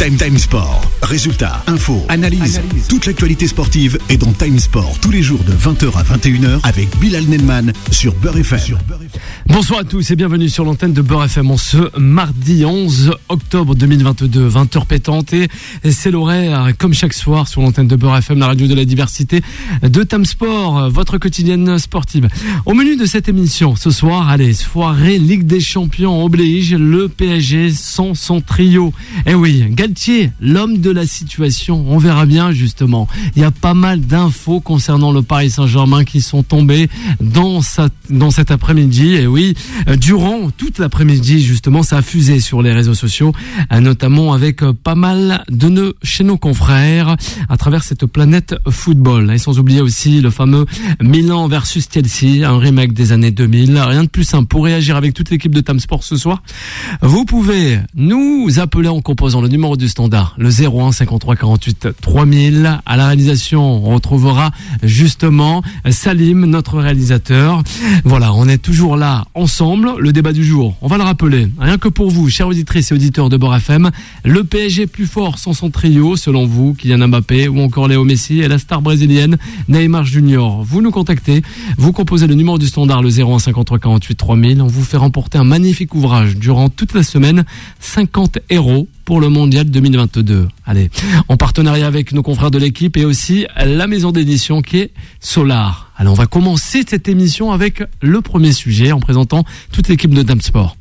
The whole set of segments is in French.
Time Sport. Résultats, infos, analyse. Toute l'actualité sportive est dans Time Sport tous les jours de 20h à 21h avec Bilal Nelman sur Beurre FM. Bonsoir à tous et bienvenue sur l'antenne de Beurre FM en ce mardi 11 octobre 2022, 20h pétante et c'est l'horaire comme chaque soir sur l'antenne de Beurre FM, la radio de la diversité de Time Sport, votre quotidienne sportive. Au menu de cette émission ce soir, allez, soirée Ligue des Champions oblige, le PSG sans son trio. Eh oui, Galtier, l'homme de la situation, on verra bien justement. Il y a pas mal d'infos concernant le Paris Saint-Germain qui sont tombées dans cet après-midi. Et oui, durant toute l'après-midi justement, ça a fusé sur les réseaux sociaux, notamment avec pas mal de chez nos confrères à travers cette planète football. Et sans oublier aussi le fameux Milan versus Chelsea, un remake des années 2000. Rien de plus simple pour réagir avec toute l'équipe de Time Sport ce soir. Vous pouvez nous appeler en composant le numéro du standard, le 01 53 48 3000. À la réalisation, on retrouvera justement Salim, notre réalisateur. Voilà, on est toujours là ensemble. Le débat du jour, on va le rappeler, rien que pour vous, chers auditrices et auditeurs de Beurre FM, le PSG plus fort sans son trio, selon vous, Kylian Mbappé ou encore Léo Messi et la star brésilienne Neymar Junior. Vous nous contactez, vous composez le numéro du standard, le 01 53 48 3000. On vous fait remporter un magnifique ouvrage durant toute la semaine, 50 € pour le mondial 2022. Allez, en partenariat avec nos confrères de l'équipe et aussi la maison d'édition qui est Solar. Alors on va commencer cette émission avec le premier sujet en présentant toute l'équipe de Time Sport.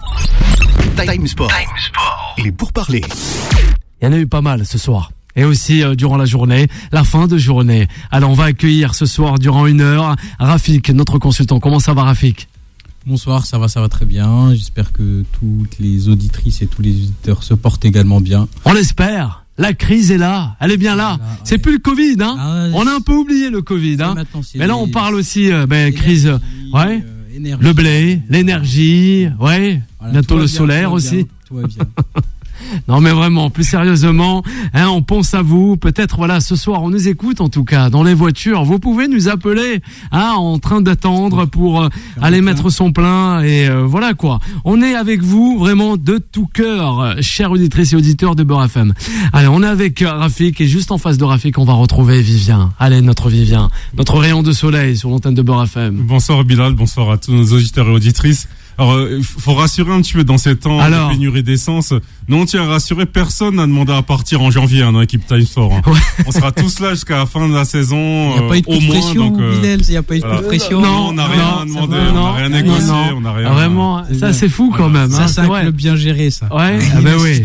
Time Sport. Il est pour parler. Il y en a eu pas mal ce soir. Et aussi durant la journée, la fin de journée. Alors on va accueillir ce soir durant 1 heure Rafik, notre consultant. Comment ça va Rafik ? Bonsoir, ça va très bien. J'espère que toutes les auditrices et tous les auditeurs se portent également bien. On l'espère. La crise est là, elle est bien là. C'est plus le Covid, hein. On a un peu oublié le Covid, hein. Mais là, on parle aussi crise, ouais. Le blé, l'énergie, ouais. Voilà, bientôt le solaire aussi. Tout va bien. Non mais vraiment, plus sérieusement, on pense à vous. Peut-être voilà, ce soir on nous écoute en tout cas dans les voitures. Vous pouvez nous appeler, en train d'attendre pour aller mettre son plein et voilà quoi. On est avec vous vraiment de tout cœur, chers auditrices et auditeurs de Beurre FM. Allez, on est avec Rafik et juste en face de Rafik, on va retrouver Vivien. Allez, notre Vivien, notre rayon de soleil sur l'antenne de Beurre FM. Bonsoir Bilal, bonsoir à tous nos auditeurs et auditrices. Alors, faut rassurer un petit peu dans ces temps de pénurie d'essence. Nous, on tient à rassurer, personne n'a demandé à partir en janvier dans l'équipe Time Sport. Hein. Ouais. On sera tous là jusqu'à la fin de la saison, au moins. Donc, il n'y a pas eu de coup de pression. Non, on n'a rien demandé, on n'a rien négocié, on n'a rien. Vraiment, ça c'est fou quand même. Ça, c'est un club bien géré, ça. Ouais, oui.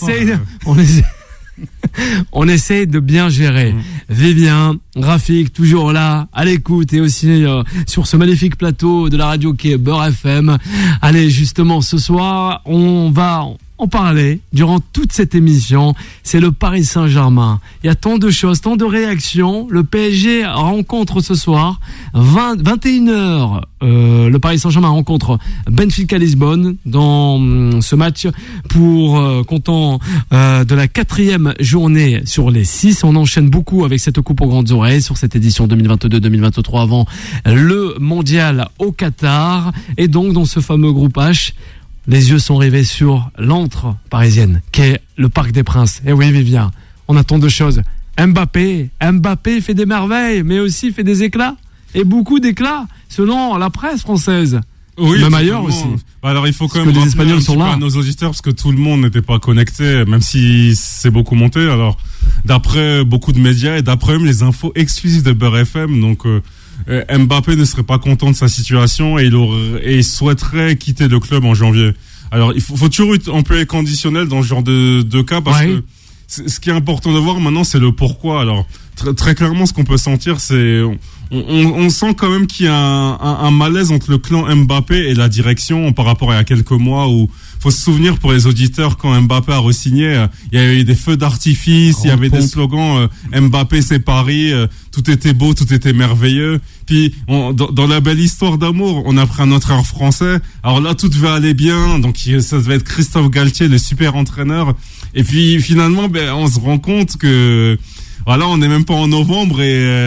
On essaye de bien gérer. Vivien, Rafik, toujours là, à l'écoute et aussi sur ce magnifique plateau de la radio qui est Beurre FM. Allez, justement, ce soir, on va en parler durant toute cette émission. C'est le Paris Saint-Germain. Il y a tant de choses, tant de réactions. Le PSG rencontre ce soir, 21h. Le Paris Saint-Germain rencontre Benfica Lisbonne dans ce match pour comptant de la 4e journée sur les 6. On enchaîne beaucoup avec cette coupe aux grandes oreilles sur cette édition 2022-2023 avant le mondial au Qatar. Et donc dans ce fameux groupe H, les yeux sont rivés sur l'antre parisienne, qui est le Parc des Princes. Et oui, Vivien, on attend deux choses. Mbappé fait des merveilles, mais aussi fait des éclats. Et beaucoup d'éclats, selon la presse française. Oui, même ailleurs aussi. Alors il faut quand même rappeler un petit peu à nos auditeurs, parce que tout le monde n'était pas connecté, même si c'est beaucoup monté. Alors, d'après beaucoup de médias et d'après même les infos exclusives de Beurre FM, donc... Mbappé ne serait pas content de sa situation et il souhaiterait quitter le club en janvier. Alors il faut toujours employer conditionnel dans ce genre de cas parce que ce qui est important de voir maintenant c'est le pourquoi. Alors très clairement ce qu'on peut sentir c'est on sent quand même qu'il y a un malaise entre le clan Mbappé et la direction par rapport à il y a quelques mois où faut se souvenir pour les auditeurs quand Mbappé a re-signé, il y avait eu des feux d'artifice, il y avait des slogans Mbappé c'est Paris, tout était beau, tout était merveilleux. Puis dans la belle histoire d'amour, on a pris un entraîneur français. Alors là tout devait aller bien, donc ça devait être Christophe Galtier, le super entraîneur. Et puis finalement on se rend compte que voilà, on n'est même pas en novembre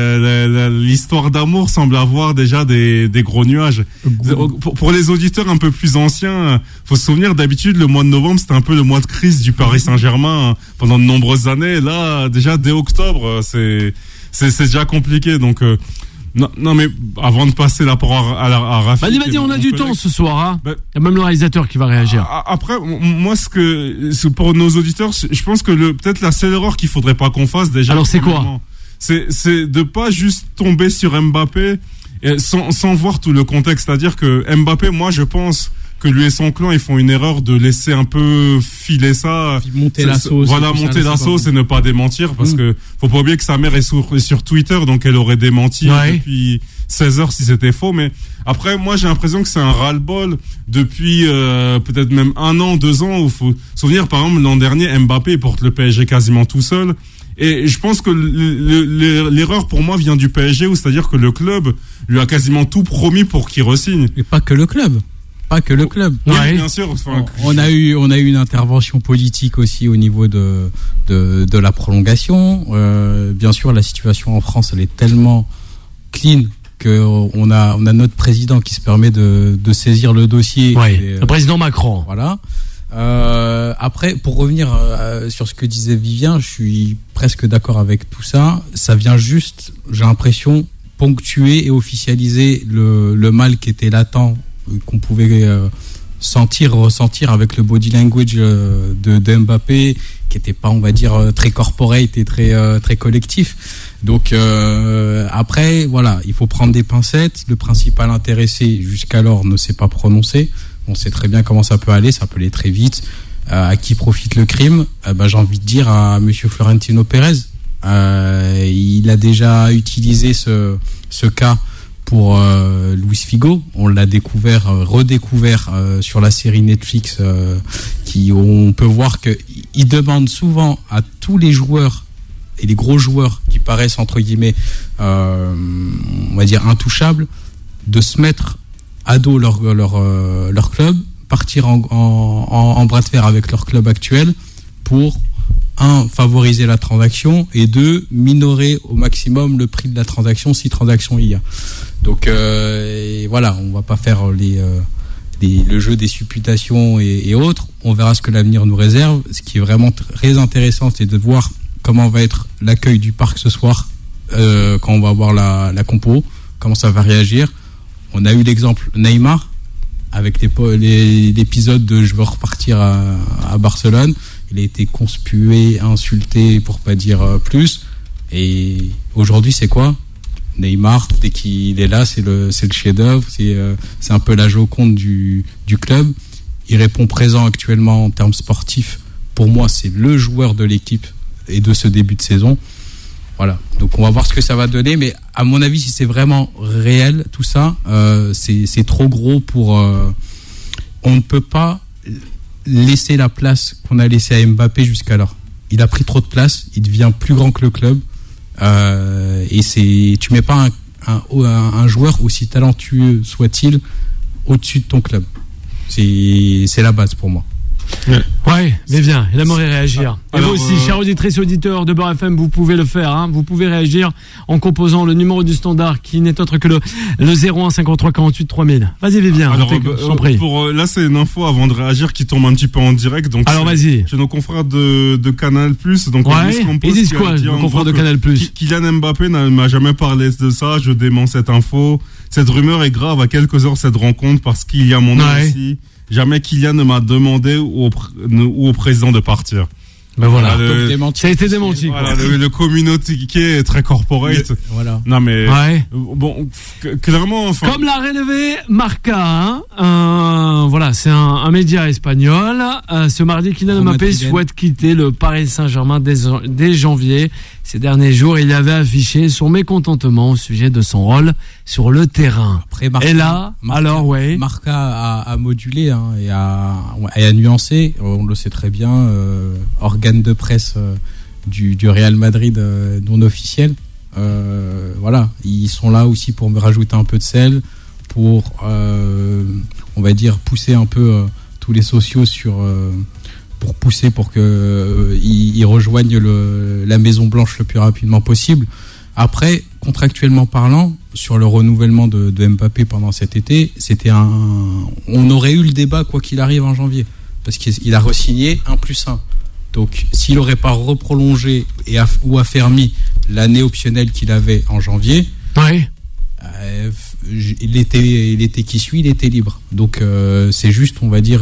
et l'histoire d'amour semble avoir déjà des gros nuages. Pour les auditeurs un peu plus anciens, faut se souvenir, d'habitude le mois de novembre c'était un peu le mois de crise du Paris Saint-Germain pendant de nombreuses années. Là, déjà dès octobre, c'est déjà compliqué. Donc non, mais avant de passer la parole à Rafik. Vas-y, on a du temps ce soir. Hein. Il y a même le réalisateur qui va réagir. Après, moi, pour nos auditeurs, je pense que peut-être la seule erreur qu'il faudrait pas qu'on fasse déjà. Alors c'est quoi ? C'est de pas juste tomber sur Mbappé sans voir tout le contexte. C'est-à-dire que Mbappé, moi, je pense que lui et son clan, ils font une erreur de laisser un peu filer ça. Monter la sauce. Voilà, monter la sauce et ne pas démentir, parce que faut pas oublier que sa mère est sur Twitter, donc elle aurait démenti depuis 16 heures si c'était faux. Mais après, moi, j'ai l'impression que c'est un ras-le-bol depuis peut-être même 1 an, 2 ans, où faut se souvenir, par exemple, l'an dernier, Mbappé porte le PSG quasiment tout seul. Et je pense que l'erreur pour moi vient du PSG, où c'est-à-dire que le club lui a quasiment tout promis pour qu'il re-signe. Et pas que le club. Pas que le club. Oui, bien sûr. On a eu une intervention politique aussi au niveau de la prolongation. Bien sûr, la situation en France, elle est tellement clean que on a notre président qui se permet de saisir le dossier. Le président Macron. Voilà. Après, pour revenir sur ce que disait Vivien, je suis presque d'accord avec tout ça. Ça vient juste, j'ai l'impression, ponctuer et officialiser le mal qui était latent, qu'on pouvait ressentir avec le body language de Mbappé, qui était pas, on va dire, très corporate et très collectif. Donc après, voilà, il faut prendre des pincettes. Le principal intéressé jusqu'alors ne s'est pas prononcé. On sait très bien comment ça peut aller très vite. À qui profite le crime ? J'ai envie de dire à monsieur Florentino Pérez. Il a déjà utilisé ce cas pour Luis Figo. On l'a redécouvert sur la série Netflix, on peut voir que il demande souvent à tous les joueurs et les gros joueurs qui paraissent entre guillemets, on va dire intouchables, de se mettre à dos leur club, partir en bras de fer avec leur club actuel pour 1, favoriser la transaction, et 2, minorer au maximum le prix de la transaction si transaction il y a. Donc voilà, on va pas faire le jeu des supputations et autres. On verra ce que l'avenir nous réserve. Ce qui est vraiment très intéressant, c'est de voir comment va être l'accueil du parc ce soir, quand on va voir la compo, comment ça va réagir. On a eu l'exemple Neymar avec l'épisode de je veux repartir à Barcelone. Il a été conspué, insulté, pour pas dire plus. Et aujourd'hui, c'est quoi ? Neymar, dès qu'il est là, c'est le chef-d'œuvre. C'est un peu la Joconde du club. Il répond présent actuellement en termes sportifs. Pour moi, c'est le joueur de l'équipe et de ce début de saison. Voilà. Donc on va voir ce que ça va donner. Mais à mon avis, si c'est vraiment réel, tout ça, c'est trop gros pour... on ne peut pas laisser la place qu'on a laissée à Mbappé jusqu'alors. Il a pris trop de place, il devient plus grand que le club, et tu mets pas un joueur, aussi talentueux soit-il, au-dessus de ton club. C'est la base pour moi. Ouais, mais bien, il aimerait réagir. Et vous aussi, chers auditrices et auditeurs de Beurre FM, vous pouvez le faire. Hein. Vous pouvez réagir en composant le numéro du standard qui n'est autre que le 01 53 48 3000. Vas-y, Vivien. Alors, là, c'est une info avant de réagir qui tombe un petit peu en direct. Donc, alors, vas-y. Chez nos confrères de Canal+. Donc, ils disent quoi, nos confrères de Canal+? Kylian Mbappé ne m'a jamais parlé de ça. Je dément cette info. Cette rumeur est grave à quelques heures de cette rencontre parce qu'il y a mon nom ici. Jamais Kylian ne m'a demandé ou au président de partir. Ben voilà, ça a été démenti. Voilà, le communiqué est très corporate. Voilà. Non mais bon, clairement. Enfin... Comme l'a relevé Marca, voilà, c'est un média espagnol. Ce mardi, Kylian Mbappé souhaite quitter le Paris Saint-Germain dès janvier. Ces derniers jours, il avait affiché son mécontentement au sujet de son rôle sur le terrain. Après, Marca a modulé et a nuancé. On le sait très bien. Organe de presse du Real Madrid non officiel. Voilà, ils sont là aussi pour me rajouter un peu de sel, pour on va dire pousser un peu tous les sociaux sur pour pousser pour que il rejoigne la Maison Blanche le plus rapidement possible. Après, contractuellement parlant, sur le renouvellement de Mbappé pendant cet été, on aurait eu le débat quoi qu'il arrive en janvier, parce qu'il a re-signé 1+1. Donc, s'il n'aurait pas reprolongé ou affermi l'année optionnelle qu'il avait en janvier, l'été qui suit, il était libre. Donc, c'est juste, on va dire,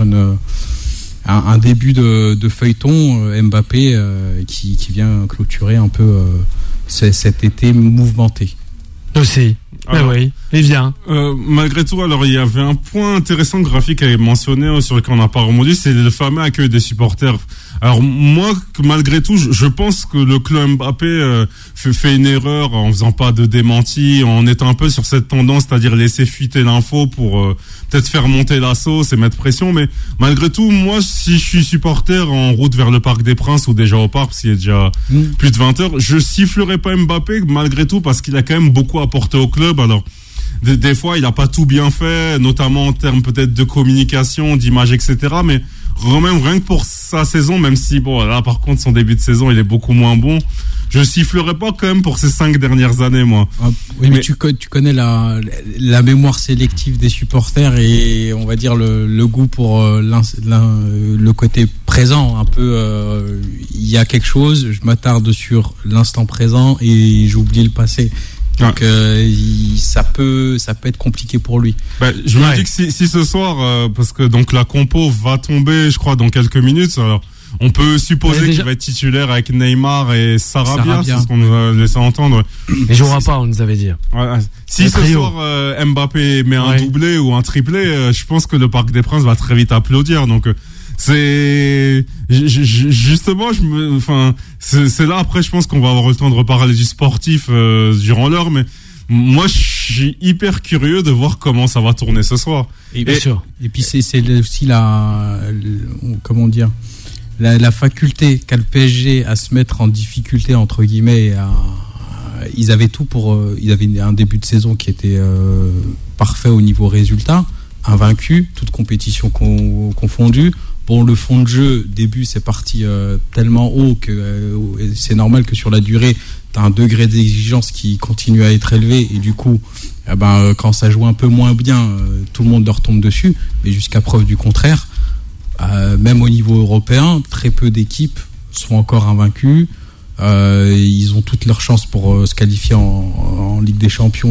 un début de feuilleton Mbappé qui vient clôturer un peu cet été mouvementé. Aussi. Alors, oui, il vient. Malgré tout, alors il y avait un point intéressant graphique à mentionner sur lequel on n'a pas rebondi, c'est le fameux accueil des supporters. Alors moi, malgré tout, je pense que le club Mbappé fait une erreur en faisant pas de démenti, en étant un peu sur cette tendance, c'est-à-dire laisser fuiter l'info pour peut-être faire monter la sauce et mettre pression. Mais malgré tout, moi, si je suis supporter en route vers le Parc des Princes ou déjà au parc, parce qu'il est déjà plus de 20 heures, je sifflerai pas Mbappé malgré tout parce qu'il a quand même beaucoup apporté au club. Alors des fois, il a pas tout bien fait, notamment en termes peut-être de communication, d'image, etc. Mais même rien que pour sa saison, même si bon là par contre son début de saison il est beaucoup moins bon, je sifflerai pas quand même pour ces 5 dernières années moi. Oui, mais tu connais la mémoire sélective des supporters et on va dire le goût pour le côté présent un peu. Il y a quelque chose, je m'attarde sur l'instant présent et j'oublie le passé. Donc ça peut être compliqué pour lui. Je me dis que si ce soir parce que donc la compo va tomber je crois dans quelques minutes, alors on peut supposer qu'il va être titulaire avec Neymar et Sarabia. C'est ce qu'on nous a laissé entendre. Il jouera pas, on nous avait dit. Si ce soir Mbappé met un doublé ou un triplé, je pense que le Parc des Princes va très vite applaudir. Donc c'est justement c'est là après je pense qu'on va avoir le temps de reparler du sportif durant l'heure, mais moi je suis hyper curieux de voir comment ça va tourner ce soir. Et bien sûr. Et puis c'est aussi comment dire, la faculté qu'a le PSG à se mettre en difficulté entre guillemets. Ils avaient tout ils avaient un début de saison qui était parfait au niveau résultat, invaincu, toute compétition confondue. Bon, le fond de jeu, début, c'est parti tellement haut que c'est normal que sur la durée, tu as un degré d'exigence qui continue à être élevé. Et du coup, quand ça joue un peu moins bien, tout le monde leur tombe dessus. Mais jusqu'à preuve du contraire, même au niveau européen, très peu d'équipes sont encore invaincues. Ils ont toutes leurs chances pour se qualifier en Ligue des Champions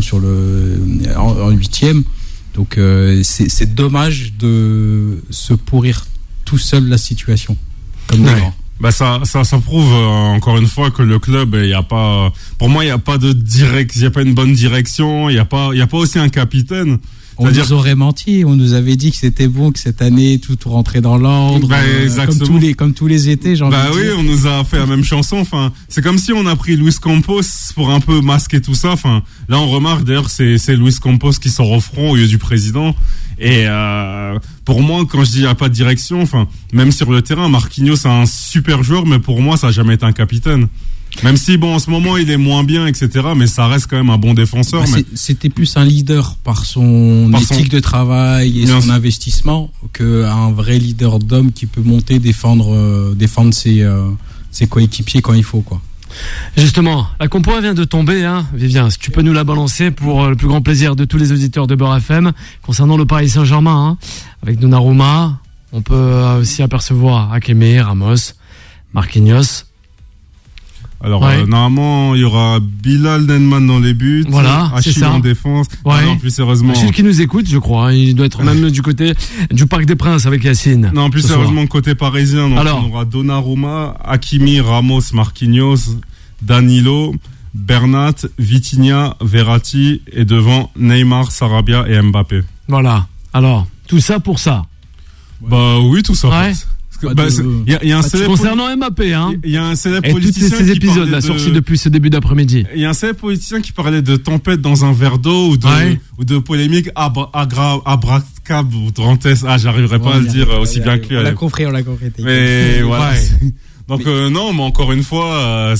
en 8e. Donc, c'est dommage de se pourrir tout seul la situation comme des grands. Ça prouve encore une fois que le club, il y a pas, pour moi il y a pas une bonne direction, il y a pas aussi un capitaine. On nous aurait menti, on nous avait dit que c'était bon, que cette année tout rentrait dans l'ordre, comme tous les étés. On nous a fait la même chanson. Enfin, c'est comme si on a pris Luis Campos pour un peu masquer tout ça. Enfin, là on remarque d'ailleurs c'est Luis Campos qui sort au front au lieu du président. Et pour moi, quand je dis il n'y a pas de direction, enfin, même sur le terrain, Marquinhos c'est un super joueur, mais pour moi ça n'a jamais été un capitaine. Même si en ce moment il est moins bien, etc. Mais ça reste quand même un bon défenseur. C'était plus un leader par son éthique de travail et son investissement qu'un vrai leader d'homme qui peut monter défendre ses coéquipiers quand il faut, quoi. Justement, la compo vient de tomber, hein, Vivien. Si tu peux nous la balancer pour le plus grand plaisir de tous les auditeurs de Beurre FM concernant le Paris Saint-Germain, hein, avec Donnarumma, on peut aussi apercevoir Hakimi, Ramos, Marquinhos. Alors normalement il y aura Bilal Nenman dans les buts, Achille en défense. Non, plus sérieusement. Achille qui nous écoute, je crois. Il doit être même du côté du Parc des Princes avec Yacine. Non, plus sérieusement côté parisien. Donc on aura Donnarumma, Hakimi, Ramos, Marquinhos, Danilo, Bernat, Vitinha, Verratti et devant Neymar, Sarabia et Mbappé. Voilà. Alors tout ça pour ça. Oui, tout ça. Ouais. Il y a un célèbre concernant Mbappé, hein. Il y a un célèbre et politicien tous ces épisodes là sortis depuis ce début d'après-midi. Il y a un célèbre politicien qui parlait de tempête dans un verre d'eau ou de polémique abracadabrantes. J'arriverai pas à le dire aussi bien que lui. On l'a compris. Mais voilà. Donc non, mais encore une fois,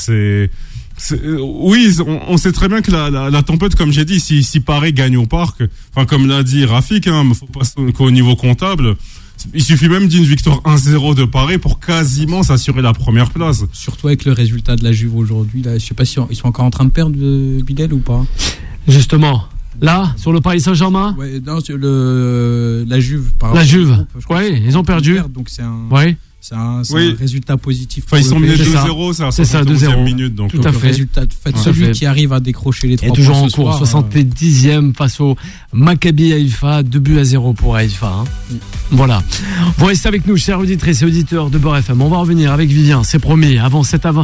oui, on sait très bien que la tempête, comme j'ai dit, si Paris gagne au parc, enfin comme l'a dit Rafik, faut pas qu'au niveau comptable. Il suffit même d'une victoire 1-0 de Paris pour quasiment s'assurer la première place. Surtout avec le résultat de la Juve aujourd'hui. Là, je sais pas si ils sont encore en train de perdre Bilal ou pas. Justement. Là, sur le Paris Saint-Germain. Ouais, non, sur la Juve. La Juve. Oui, ils ont perdu. Donc c'est un. Oui. C'est un résultat positif. Enfin, ils sont menés 2-0, c'est ça, 2-0 minute. Donc, tout à fait. Résultat, celui qui arrive à décrocher les 3 points. Et toujours en cours, 70e face au Maccabi Haïfa, 2-0 pour Haïfa. Voilà. Vous restez avec nous, chers auditrices et auditeurs de Beurre FM. On va revenir avec Vivien, c'est promis, avant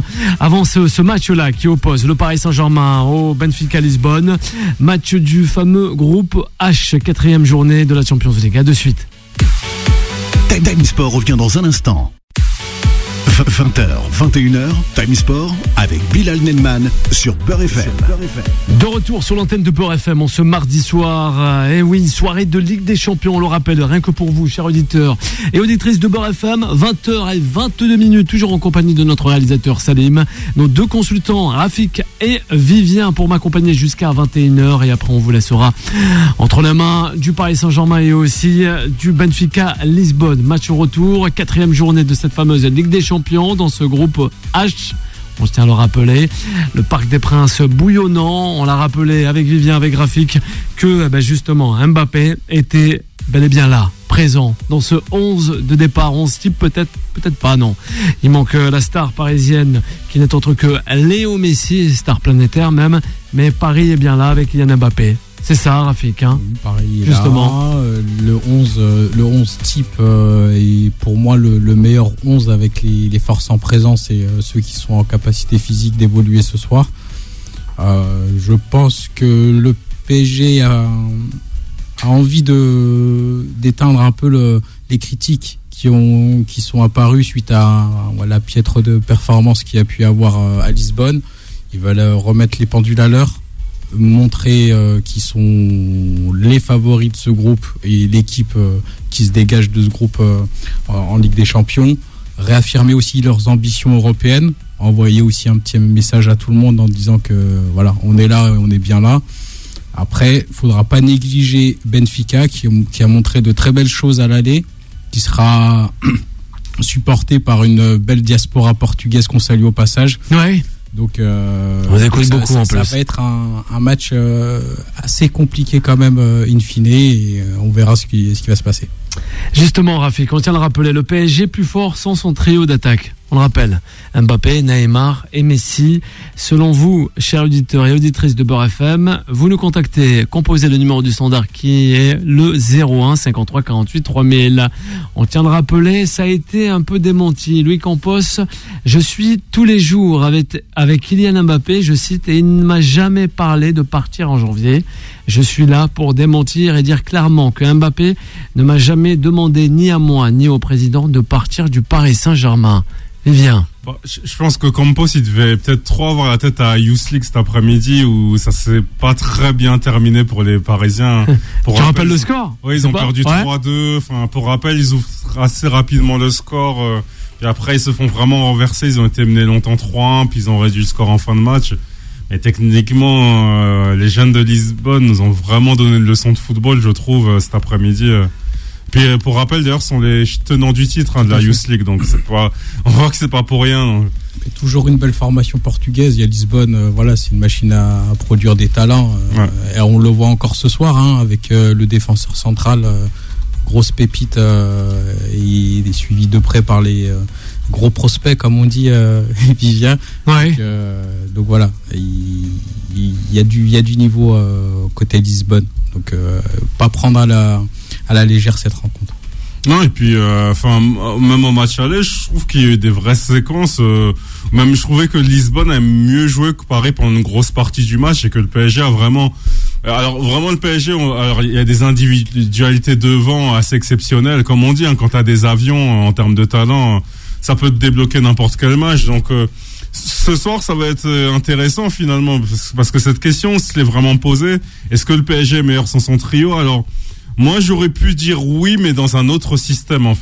ce match-là qui oppose le Paris Saint-Germain au Benfica Lisbonne. Match du fameux groupe H, 4e journée de la Champions League. À de suite. Time Sport revient dans un instant. 20h, 21h, Time Sport avec Bilal Nenman sur Beurre FM. De retour sur l'antenne de Beurre FM en ce mardi soir. Et oui, soirée de Ligue des Champions, on le rappelle, rien que pour vous, chers auditeurs et auditrices de Beurre FM, 20h22, toujours en compagnie de notre réalisateur Salim, nos deux consultants, Rafik et Vivien, pour m'accompagner jusqu'à 21h. Et après, on vous laissera entre les mains du Paris Saint-Germain et aussi du Benfica Lisbonne. Match au retour, 4e journée de cette fameuse Ligue des Champions dans ce groupe H. On se tient à le rappeler, le Parc des Princes bouillonnant. On l'a rappelé avec Vivien, avec Rafik, que justement Mbappé était bel et bien là, présent dans ce 11 de départ. 11 type, peut-être pas, non. Il manque la star parisienne qui n'est autre que Léo Messi, star planétaire même, mais Paris est bien là avec Kylian Mbappé. C'est ça, Rafik, hein. Pareil, justement. Là, le 11 type est pour moi le meilleur 11 avec les forces en présence et ceux qui sont en capacité physique d'évoluer ce soir. Je pense que le PSG a envie d'éteindre un peu les critiques qui sont apparues suite à la piètre de performance qu'il y a pu avoir à Lisbonne. Ils veulent remettre les pendules à l'heure, montrer qu'ils sont les favoris de ce groupe et l'équipe qui se dégage de ce groupe en Ligue des Champions, réaffirmer aussi leurs ambitions européennes, envoyer aussi un petit message à tout le monde en disant que voilà, on est là et on est bien là. Après, il faudra pas négliger Benfica qui a montré de très belles choses à l'aller, qui sera supporté par une belle diaspora portugaise qu'on salue au passage. Ouais. Donc, on écoute beaucoup en plus. Ça va être un match assez compliqué quand même, in fine, et on verra ce qui va se passer. Justement, Rafik, on tient à le rappeler, le PSG plus fort sans son trio d'attaque. On le rappelle, Mbappé, Neymar et Messi. Selon vous, chers auditeurs et auditrices de Beurre FM, vous nous contactez, composez le numéro du standard qui est le 01 53 48 3000. On tient à le rappeler, ça a été un peu démenti. Louis Campos, je suis tous les jours avec Kylian Mbappé, je cite, et il ne m'a jamais parlé de partir en janvier. Je suis là pour démentir et dire clairement que Mbappé ne m'a jamais demandé ni à moi ni au président de partir du Paris Saint-Germain. Vivien. Bon, je pense que Campos, il devait peut-être trop avoir la tête à Youth League cet après-midi où ça s'est pas très bien terminé pour les Parisiens. Tu rappelles le score? Oui, ils ont perdu 3-2. Enfin, pour rappel, ils ouvrent assez rapidement le score. Puis après, ils se font vraiment renverser. Ils ont été menés longtemps 3-1, puis ils ont réduit le score en fin de match. Et techniquement, les jeunes de Lisbonne nous ont vraiment donné une leçon de football, je trouve, cet après-midi. Puis pour rappel, d'ailleurs, sont les tenants du titre de la Youth League, donc on voit que c'est pas pour rien. Et toujours une belle formation portugaise. Il y a Lisbonne, c'est une machine à produire des talents. Et on le voit encore ce soir, avec le défenseur central, grosse pépite, il est suivi de près par les gros prospects, comme on dit, Vivien. Ouais. Donc voilà, il y a du niveau côté Lisbonne. Donc pas prendre à la légère cette rencontre. Non, et puis même au match aller, je trouve qu'il y a eu des vraies séquences. Même je trouvais que Lisbonne a mieux joué que Paris pendant une grosse partie du match et que le PSG a vraiment. Alors vraiment le PSG, il y a des individualités devant assez exceptionnelles, comme on dit. Quand t'as des avions en termes de talent, ça peut te débloquer n'importe quel match. Donc ce soir, ça va être intéressant finalement parce que cette question se l'est vraiment posée. Est-ce que le PSG est meilleur sans son trio? Alors moi, j'aurais pu dire oui, mais dans un autre système, en fait.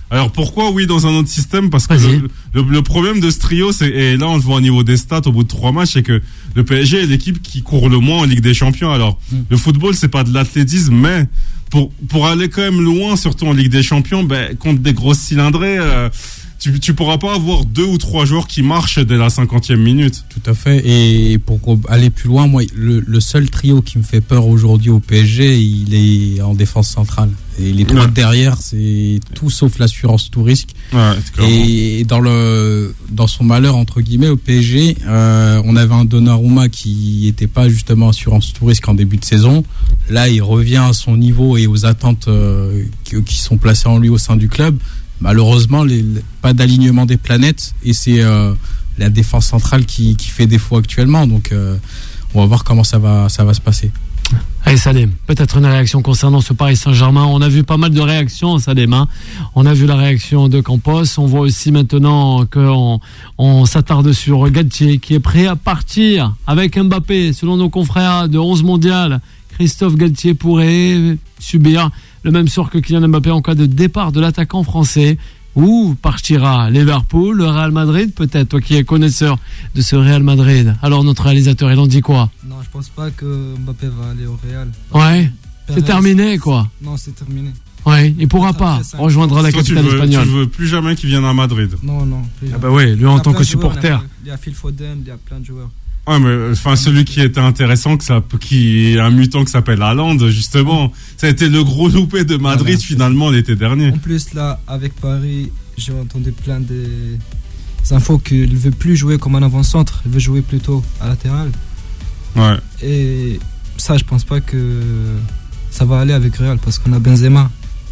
Alors pourquoi oui dans un autre système? Parce que le problème de ce trio, et là on le voit au niveau des stats au bout de 3 matchs, c'est que le PSG est l'équipe qui court le moins en Ligue des Champions. Alors le football, c'est pas de l'athlétisme, mais pour aller quand même loin, surtout en Ligue des Champions, contre des grosses cylindrées, tu pourras pas avoir 2 ou 3 joueurs qui marchent dès la 50e minute. Tout à fait. Et pour aller plus loin, moi, le seul trio qui me fait peur aujourd'hui au PSG, il est en défense centrale. Et les 3 derrière, c'est tout sauf l'assurance tout risque. Ouais, et dans son malheur, entre guillemets, au PSG, on avait un Donnarumma qui n'était pas justement assurance tout risque en début de saison. Là, il revient à son niveau et aux attentes qui sont placées en lui au sein du club. Malheureusement, pas d'alignement des planètes, et c'est la défense centrale qui fait défaut actuellement. Donc, on va voir comment ça va se passer. Allez Salim, peut-être une réaction concernant ce Paris Saint-Germain. On a vu pas mal de réactions, Salim. On a vu la réaction de Campos. On voit aussi maintenant qu'on s'attarde sur Galtier qui est prêt à partir avec Mbappé. Selon nos confrères de 11 mondial, Christophe Galtier pourrait subir le même sort que Kylian Mbappé en cas de départ de l'attaquant français. Où partira Liverpool, le Real Madrid, peut-être, toi qui es connaisseur de ce Real Madrid. Alors notre réalisateur, il en dit quoi? Non, je pense pas que Mbappé va aller au Real. Ouais, c'est terminé quoi. Non, c'est terminé. Ouais, il pourra pas rejoindre la capitale espagnole. Tu veux plus jamais qu'il vienne à Madrid? Non. Ah bah oui, lui en tant que supporter. Il y a Phil Foden, il y a plein de joueurs. Ouais, mais enfin celui qui était intéressant, qui est un mutant qui s'appelle Haaland, justement, ça a été le gros loupé de Madrid finalement l'été dernier. En plus là, avec Paris, j'ai entendu plein des infos qu'il ne veut plus jouer comme un avant-centre, il veut jouer plutôt à latéral. Ouais. Et ça, je pense pas que ça va aller avec Real parce qu'on a Benzema.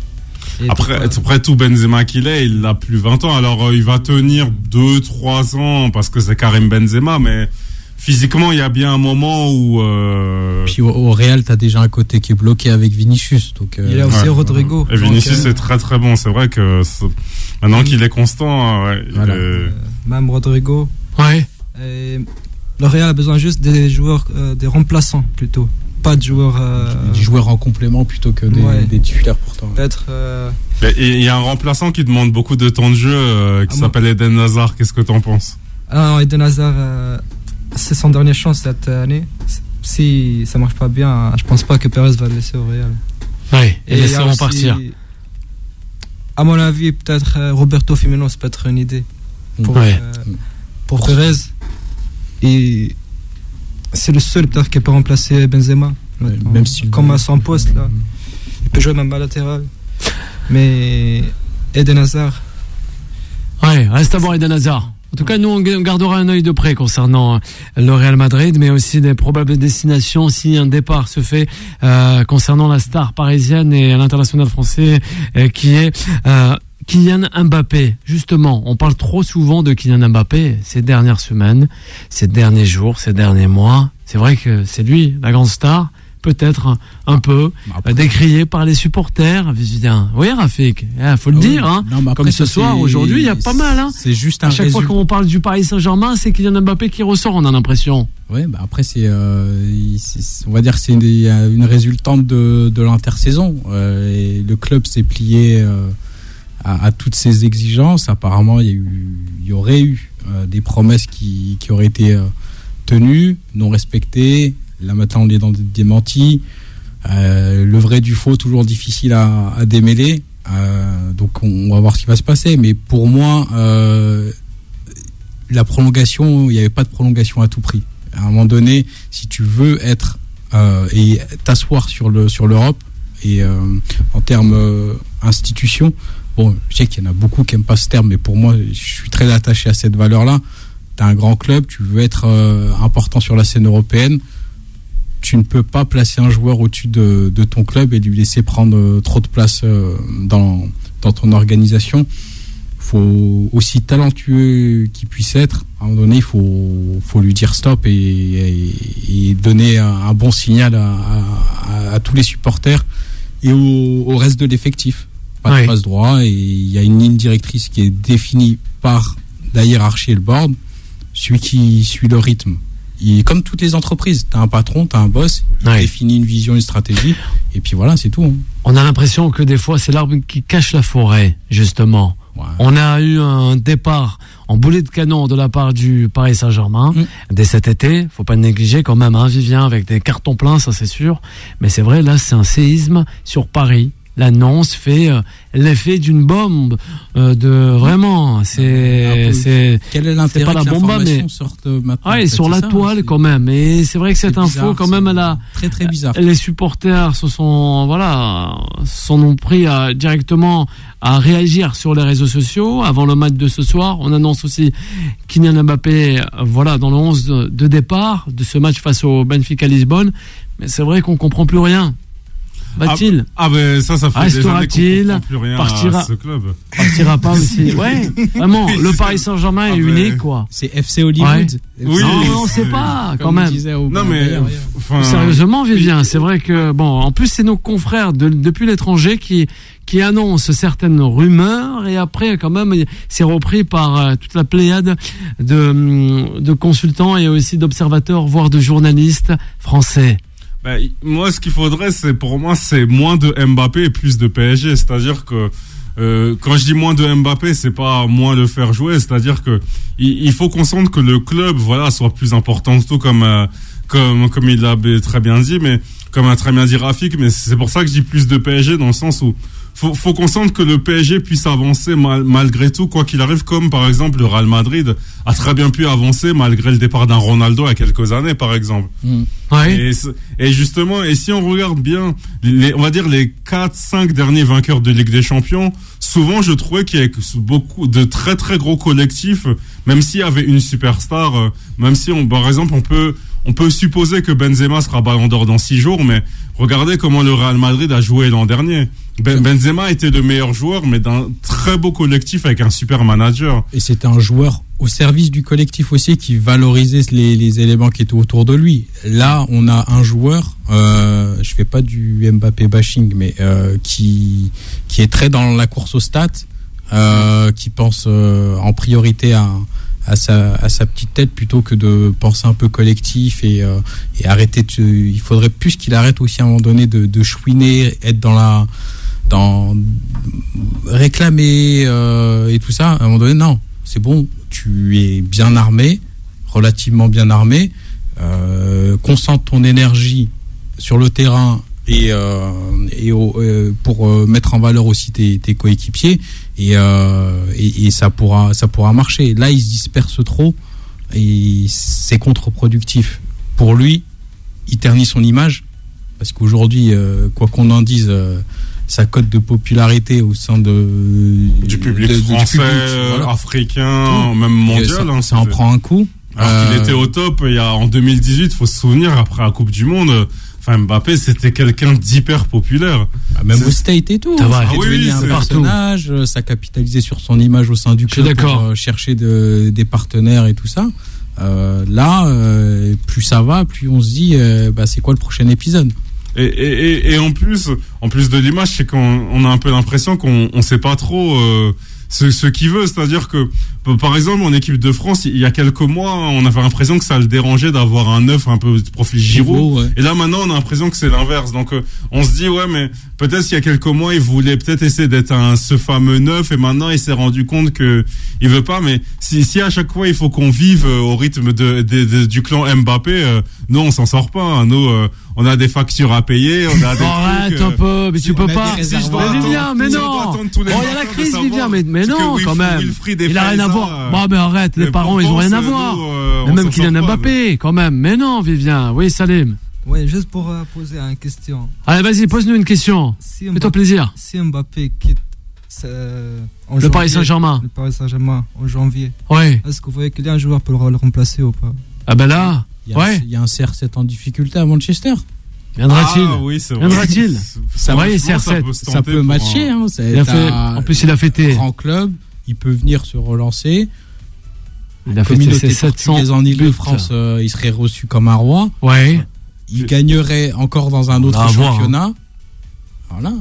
Après tout Benzema qu'il est, il a plus 20 ans, alors il va tenir 2-3 ans parce que c'est Karim Benzema, mais physiquement, il y a bien un moment où... Puis au Real, tu as déjà un côté qui est bloqué avec Vinicius. Donc, il y a aussi Rodrigo. Et Vinicius est très très bon. C'est vrai que maintenant qu'il est constant... voilà. Même Rodrigo. Ouais. Et le Real a besoin juste des joueurs, des remplaçants plutôt. Pas de joueurs... Des joueurs en complément plutôt que des titulaires pourtant. Peut-être... Il y a un remplaçant qui demande beaucoup de temps de jeu qui s'appelle Eden Hazard. Qu'est-ce que tu en penses? Non, Eden Hazard... c'est son dernière chance cette année. Si ça marche pas bien, je pense pas que Perez va le laisser au Real. Ouais, et laisseront partir. À mon avis, peut-être Roberto Firmino, c'est peut-être une idée pour Perez. Et c'est le seul peut-être qui peut remplacer Benzema. Même si comme à son poste là, il peut jouer même à latéral. Mais Eden Hazard. Ouais, reste à voir Eden Hazard. En tout cas, nous, on gardera un œil de près concernant le Real Madrid, mais aussi des probables destinations si un départ se fait concernant la star parisienne et l'international français qui est Kylian Mbappé. Justement, on parle trop souvent de Kylian Mbappé ces dernières semaines, ces derniers jours, ces derniers mois. C'est vrai que c'est lui, la grande star. Peut-être un peu décrié par les supporters. Oui, Rafik, faut le dire. Hein. Non, comme ce soir, aujourd'hui, il y a pas mal. Hein. C'est juste à chaque fois qu'on parle du Paris Saint-Germain, c'est Kylian Mbappé qui ressort, on a l'impression. Oui, après, on va dire que c'est une résultante de l'intersaison. Et le club s'est plié à toutes ces exigences. Apparemment, il y aurait eu des promesses qui auraient été tenues, non respectées. Là maintenant on est dans des démentis, le vrai du faux toujours difficile à démêler, donc on va voir ce qui va se passer, mais pour moi la prolongation, il n'y avait pas de prolongation à tout prix. À un moment donné, si tu veux être et t'asseoir sur l'Europe et en termes institutions, bon, je sais qu'il y en a beaucoup qui n'aiment pas ce terme, mais pour moi je suis très attaché à cette valeur-là. Tu as un grand club, tu veux être important sur la scène européenne, tu ne peux pas placer un joueur au-dessus de ton club et lui laisser prendre trop de place dans ton organisation. Faut aussi talentueux qu'il puisse être, à un moment donné, il faut lui dire stop et donner un bon signal à tous les supporters et au reste de l'effectif. Pas de passe droit, et il y a une ligne directrice qui est définie par la hiérarchie et le board, celui qui suit le rythme. Comme toutes les entreprises, t'as un patron, t'as un boss, il définit une vision, une stratégie, et puis voilà, c'est tout. Hein. On a l'impression que des fois, c'est l'arbre qui cache la forêt, justement. Ouais. On a eu un départ en boulet de canon de la part du Paris Saint-Germain dès cet été. Faut pas le négliger quand même, hein, Vivien, avec des cartons pleins, ça c'est sûr. Mais c'est vrai, là, c'est un séisme sur Paris. L'annonce fait l'effet d'une bombe vraiment. C'est quel est l'intérêt pas la que bombe, mais sorte maintenant, ouais, sur la toile quand même. Et c'est vrai que cette info quand même, elle a très très bizarre. Les supporters s'en ont pris directement à réagir sur les réseaux sociaux avant le match de ce soir. On annonce aussi Kylian Mbappé, dans le 11 de départ de ce match face au Benfica Lisbonne. Mais c'est vrai qu'on comprend plus rien. Va-t-il ben ça fait restera-t-il, des années qu'on comprend plus rien partira, à ce club. Partira pas aussi. Ouais, vraiment, le Paris Saint-Germain est unique, quoi. C'est FC Hollywood. Ouais. Oui, non, on sait pas, quand même. Non, mais sérieusement, Vivien, c'est vrai que en plus c'est nos confrères depuis l'étranger qui annoncent certaines rumeurs et après quand même c'est repris par toute la pléiade de consultants et aussi d'observateurs, voire de journalistes français. Moi, ce qu'il faudrait, c'est moins de Mbappé et plus de PSG. C'est-à-dire que quand je dis moins de Mbappé, c'est pas moins le faire jouer. C'est-à-dire que il faut qu'on sente que le club, soit plus important, tout comme il l'a très bien dit, mais comme a très bien dit Rafik. Mais c'est pour ça que je dis plus de PSG dans le sens où faut qu'on sente que le PSG puisse avancer malgré tout, quoi qu'il arrive, comme par exemple le Real Madrid a très bien pu avancer malgré le départ d'un Ronaldo il y a quelques années, par exemple. Ouais. Et justement, et si on regarde bien, on va dire les 4-5 derniers vainqueurs de Ligue des Champions, souvent je trouvais qu'il y avait beaucoup de très très gros collectifs, même s'il y avait une superstar, même si par exemple on peut supposer que Benzema sera Ballon d'Or dans 6 jours, mais regardez comment le Real Madrid a joué l'an dernier. Benzema était le meilleur joueur, mais d'un très beau collectif avec un super manager. Et c'était un joueur au service du collectif aussi qui valorisait les éléments qui étaient autour de lui. Là, on a un joueur, je fais pas du Mbappé bashing, mais qui est très dans la course aux stats, qui pense en priorité à sa petite tête plutôt que de penser un peu collectif et arrêter il faudrait plus qu'il arrête aussi à un moment donné de chouiner, être dans réclamer et tout ça. À un moment donné, non, c'est bon, tu es bien armé, relativement bien armé, concentre ton énergie sur le terrain et pour mettre en valeur aussi tes coéquipiers et ça pourra marcher. Là, il se disperse trop et c'est contre-productif pour lui. Il ternit son image parce qu'aujourd'hui, quoi qu'on en dise, sa cote de popularité au sein du public français, africain, même mondial, ça en prend un coup. Alors qu'il était au top en 2018, faut se souvenir, après la Coupe du Monde. Mbappé, c'était quelqu'un d'hyper populaire. Même au State et tout. C'est un personnage, ça capitalisait sur son image au sein du club pour chercher des partenaires et tout ça. Plus ça va, plus on se dit, c'est quoi le prochain épisode? Et en plus de l'image, c'est qu'on a un peu l'impression qu'on sait pas trop ce qu'il veut. C'est-à-dire que, par exemple, en équipe de France, il y a quelques mois, on avait l'impression que ça le dérangeait d'avoir un neuf un peu de profil Giroud. Ouais. Et là, maintenant, on a l'impression que c'est l'inverse. Donc, on se dit, ouais, mais peut-être qu'il y a quelques mois, il voulait peut-être essayer d'être ce fameux neuf, et maintenant, il s'est rendu compte que il veut pas. Mais si à chaque fois, il faut qu'on vive au rythme du clan Mbappé, nous, on s'en sort pas. Hein. Nous, on a des factures à payer, on a des arrête un peu, mais tu peux pas. Vivien, mais non. Il y a la crise, Vivien, mais non, quand même. Il a rien à voir. Bon, mais arrête, les parents, ils ont rien à voir. Même Kylian Mbappé, quand même. Mais non, Vivien. Oui, Salim. Oui, juste pour poser une question. Allez, vas-y, pose-nous une question. Fais-toi plaisir. Si Mbappé quitte le Paris Saint-Germain en janvier, ouais. Est-ce que vous voyez qu'il y a un joueur pour le remplacer ou pas? Ah ben là, il y a un CR7 en difficulté à Manchester. Viendra-t-il? Oui, c'est vrai. Viendra-t-il? C'est vrai, CR7. Ça peut matcher. Hein, en plus, il a fêté. Grand club, il peut venir se relancer. Il a fêté ses 700 en Île-de-France, il serait reçu comme un roi. Ouais. Il gagnerait encore dans un autre championnat. Voilà.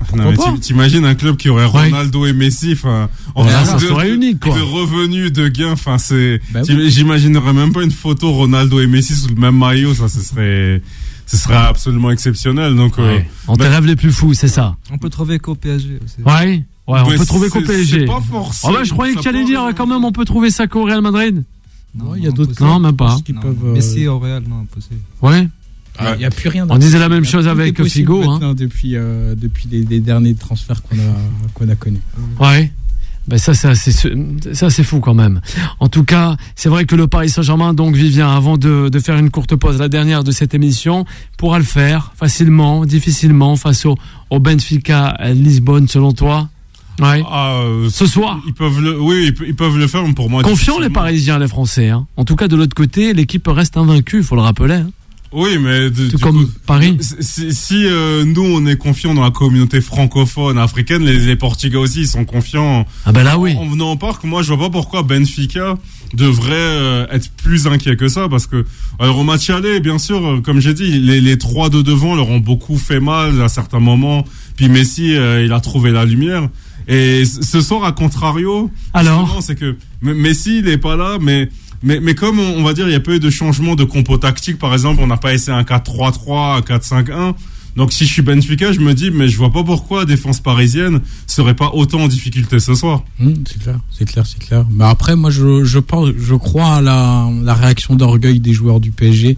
Non, mais t'imagines un club qui aurait Ronaldo et Messi, enfin, ça serait unique, quoi. De revenus, de gains, enfin, oui. J'imaginerais même pas une photo Ronaldo et Messi sous le même maillot, ça, ce serait absolument exceptionnel, donc, on te rêve les plus fous, c'est ça. On peut trouver qu'au PSG aussi. Ouais, on peut trouver qu'au PSG. C'est pas forcément. Je croyais que tu allais dire, quand même, on peut trouver ça qu'au Real Madrid. Non, il y a d'autres. Non, même pas. Messi au Real, non, impossible. Ouais. Il n'y a plus rien. On disait la même chose avec Figo, depuis les derniers transferts qu'on a connus. Ouais. Ben ça c'est fou quand même. En tout cas, c'est vrai que le Paris Saint-Germain, donc Vivien, avant de faire une courte pause, la dernière de cette émission, pourra le faire facilement, difficilement face au Benfica Lisbonne, selon toi. Ouais. Ce soir. Ils peuvent le faire, mais pour moi. Confiants les Parisiens, les Français. Hein. En tout cas, de l'autre côté, l'équipe reste invaincue, il faut le rappeler. Hein. Oui, mais tout comme Paris. Si nous on est confiants dans la communauté francophone africaine, les Portugais aussi ils sont confiants. Ah ben là oui. En venant au parc, moi je vois pas pourquoi Benfica devrait être plus inquiet que ça, parce que alors au match aller, bien sûr, comme j'ai dit, les 3 de devant leur ont beaucoup fait mal à certains moments. Puis Messi, il a trouvé la lumière. Et ce soir, à contrario, alors c'est que Messi il est pas là, mais comme on va dire, il y a pas eu de changement de compo tactique, par exemple, on n'a pas essayé un 4-3-3, un 4-5-1. Donc si je suis Benfica, je me dis, mais je vois pas pourquoi la défense parisienne serait pas autant en difficulté ce soir. C'est clair. Mais après, moi, je crois à la réaction d'orgueil des joueurs du PSG.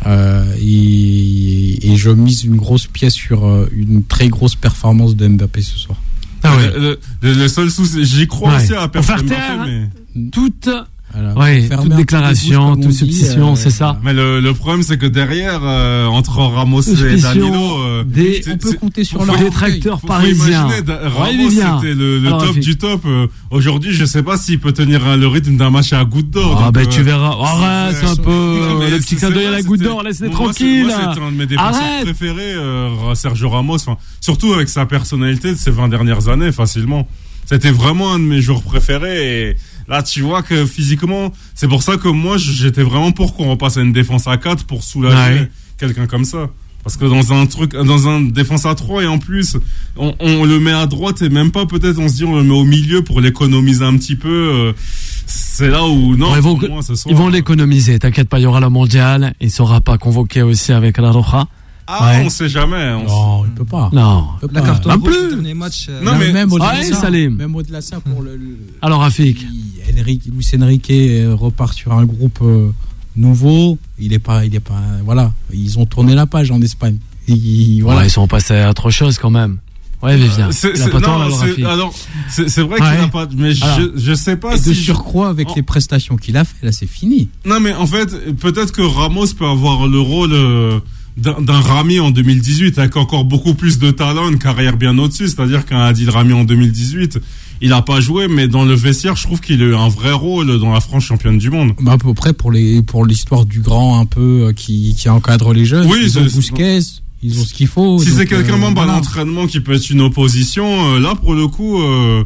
Et je mise une grosse pièce sur une très grosse performance de Mbappé ce soir. Ah ouais. Le seul souci, j'y crois aussi à la personne Mbappé, mais toute toute déclaration, toute substitution, c'est ça. Mais le problème, c'est que derrière, entre Ramos et Danilo, on peut compter sur leur détracteur parisien. Ramos, c'était le top du top. Aujourd'hui, je sais pas s'il peut tenir le rythme d'un match à Goutte d'Or. Ah, ben tu verras. Arrête un peu. Le petit clin d'œil à la Goutte d'Or, laisse-les tranquilles. Moi, c'était un de mes défenseurs préférés, Sergio Ramos. Surtout avec sa personnalité de ces 20 dernières années, facilement. C'était vraiment un de mes joueurs préférés et là, tu vois que physiquement, c'est pour ça que moi, j'étais vraiment pour qu'on repasse à une défense à 4 pour soulager quelqu'un comme ça. Parce que dans un défense à 3 et en plus, on le met à droite et même pas peut-être on se dit on le met au milieu pour l'économiser un petit peu. C'est là où, non, ils vont l'économiser, t'inquiète pas, il y aura la mondiale, il sera pas convoqué aussi avec la Roja. Ah, on sait jamais. Non, il peut pas. Non. La carte rouge, le dernier match. Non, mais même au-delà de ça, même au-delà de ça, pour alors, Rafik. Luis Enrique repart sur un groupe nouveau. Il est pas, voilà. Ils ont tourné la page en Espagne. Voilà. Ils sont passés à autre chose quand même. Ouais, Vivien. C'est vrai qu'il n'a pas, mais je sais pas si. De surcroît, avec les prestations qu'il a fait, là, c'est fini. Non, mais en fait, peut-être que Ramos peut avoir le rôle, d'un Rami en 2018 avec encore beaucoup plus de talent, une carrière bien au-dessus, c'est-à-dire qu'un Adil Rami en 2018 il a pas joué, mais dans le vestiaire je trouve qu'il a eu un vrai rôle dans la France championne du monde. À peu près pour l'histoire du grand un peu qui encadre les jeunes. Oui, ils ont Busquets, ils ont ce qu'il faut. Si c'est quelqu'un membre à l'entraînement qui peut être une opposition, là pour le coup,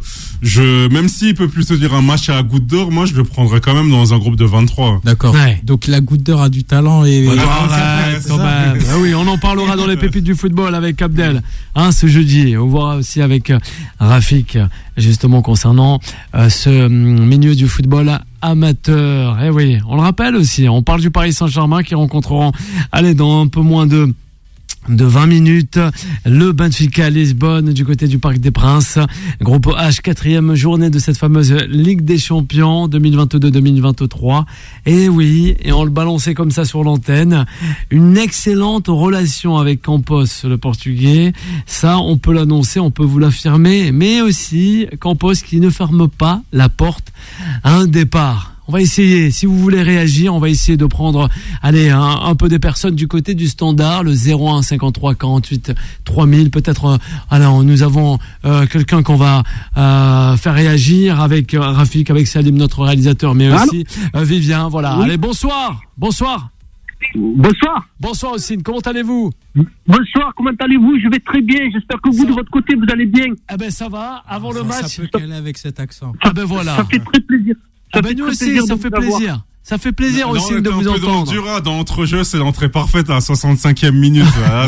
même s'il peut plus se dire un match à la Goutte d'Or, moi je le prendrais quand même dans un groupe de 23. D'accord. Ouais. Donc la Goutte d'Or a du talent et. Arrête, quand même. Ah oui, on en parlera dans les pépites du football avec Abdel, ce jeudi. On verra aussi avec Rafik, justement concernant ce milieu du football amateur. Eh oui, on le rappelle aussi. On parle du Paris Saint-Germain qui rencontreront, dans un peu moins de 20 minutes, le Benfica Lisbonne du côté du Parc des Princes. Groupe H, 4e journée de cette fameuse Ligue des Champions 2022-2023. Et oui, et on le balançait comme ça sur l'antenne. Une excellente relation avec Campos, le Portugais. Ça, on peut l'annoncer, on peut vous l'affirmer. Mais aussi, Campos qui ne ferme pas la porte à un départ. On va essayer, si vous voulez réagir, on va essayer de prendre un peu des personnes du côté du standard, le 01 53 48 3000. Peut-être, nous avons quelqu'un qu'on va faire réagir avec Rafik, avec Salim, notre réalisateur, mais aussi Vivien. Voilà. Oui. Allez, bonsoir. Bonsoir. Bonsoir Ossine, comment allez-vous? Bonsoir, comment allez-vous? Je vais très bien, j'espère que vous, de votre côté, vous allez bien. Eh ben ça va, avant le match. Ça peut caler avec cet accent. Ah ben voilà. Ça fait très plaisir. Nous aussi, ça fait plaisir. Ça fait plaisir aussi de vous entendre. Dans l'entrejeu, c'est l'entrée parfaite à la 65e minute.